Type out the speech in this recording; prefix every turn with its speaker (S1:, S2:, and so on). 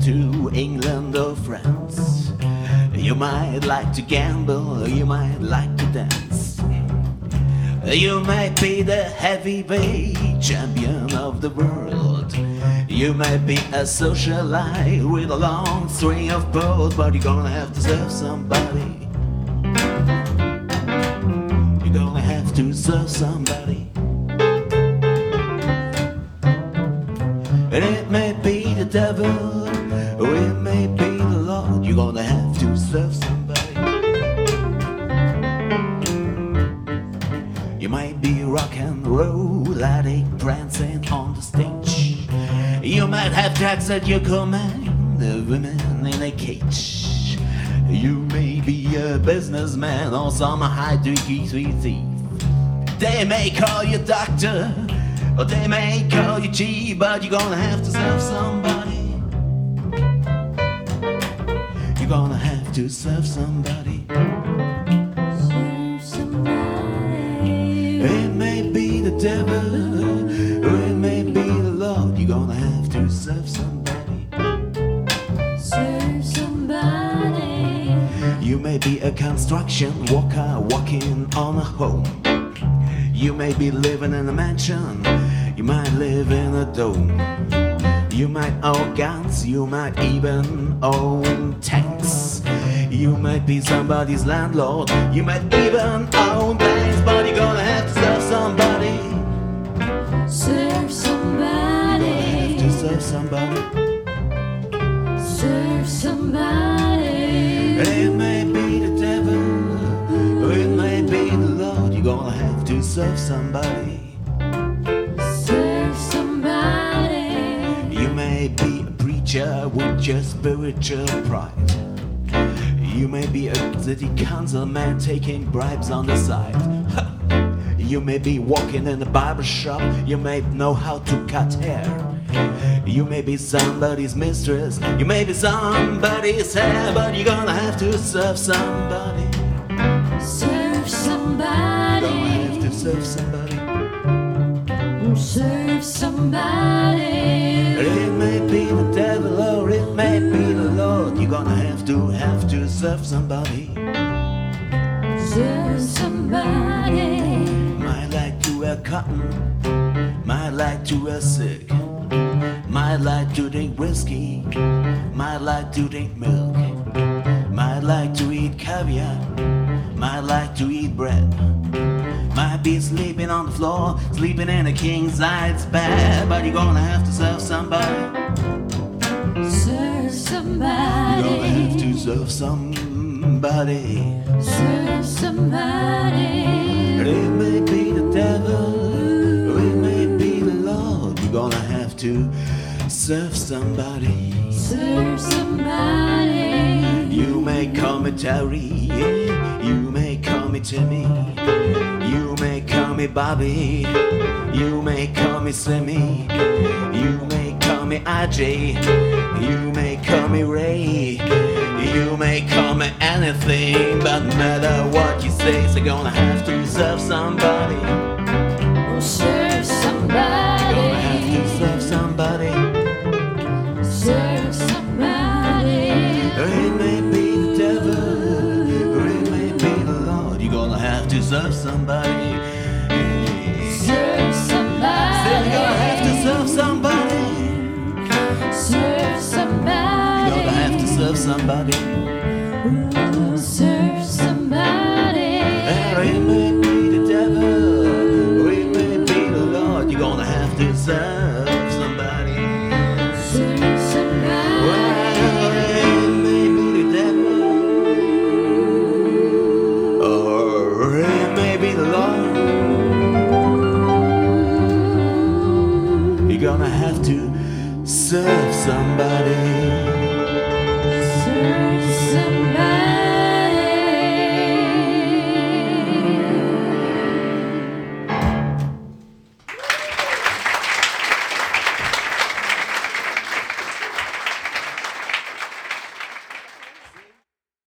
S1: to England or France. You might like to gamble, you might like to dance. You might be the heavyweight champion of the world. You might be a socialite with a long string of pearls, but you're gonna have to serve somebody. You're gonna have to serve somebody. And it may be the devil, or it may be the Lord. You're gonna have to serve somebody. You might be rock and roll addict prancing on the stage. You might have tax at your command, the women in a cage. You may be a businessman or some high-degree thief. They may call you doctor, or they may call you chief, but you're gonna have to serve somebody. You're gonna have to serve somebody.
S2: Serve somebody.
S1: It may be the devil, or it may be the Lord. You're gonna have to serve somebody.
S2: Serve somebody.
S1: You may be a construction worker walking on a home. You may be living in a mansion, you might live in a dome. You might own guns, you might even own tanks. You might be somebody's landlord, you might even own banks, but you're gonna have to serve somebody.
S2: Serve somebody.
S1: You're gonna have to serve somebody.
S2: Serve somebody.
S1: It may be the devil, or it may be the Lord. You're gonna have to serve somebody.
S2: Serve somebody.
S1: You may be a preacher with just spiritual pride. You may be a city councilman taking bribes on the side. You may be walking in a barber shop. You may know how to cut hair. You may be somebody's mistress. You may be somebody's hair, but you're gonna have to serve somebody.
S2: Serve somebody.
S1: You're gonna have to serve somebody.
S2: Serve somebody.
S1: It may be the devil or it may be the Lord. You're gonna have to serve somebody.
S2: Serve somebody.
S1: Might like to wear cotton, might like to wear silk, might like to drink whiskey, might like to drink milk, might like to eat caviar, might like to eat bread. Might be sleeping on the floor, sleeping in a king-size bed, but you're gonna have to serve somebody.
S2: Serve somebody.
S1: You're gonna have to serve somebody.
S2: Serve somebody.
S1: It may be the devil, or it may be the Lord. You're gonna have to serve somebody.
S2: Serve somebody.
S1: You may call me Terry, you may call me Timmy, you may call me Bobby, you may call me Slimmy, you may call me AJ, you may call me Ray, you may call me anything, but no matter what you say, so you're gonna have to serve somebody.
S2: Serve somebody.
S1: You're gonna have to serve somebody.
S2: Serve somebody.
S1: It may be the devil, or it may be the Lord. You're gonna have to serve somebody.
S2: Serve somebody.
S1: Say you're gonna have to serve somebody.
S2: Serve somebody.
S1: You're gonna have to serve somebody.
S2: Ooh.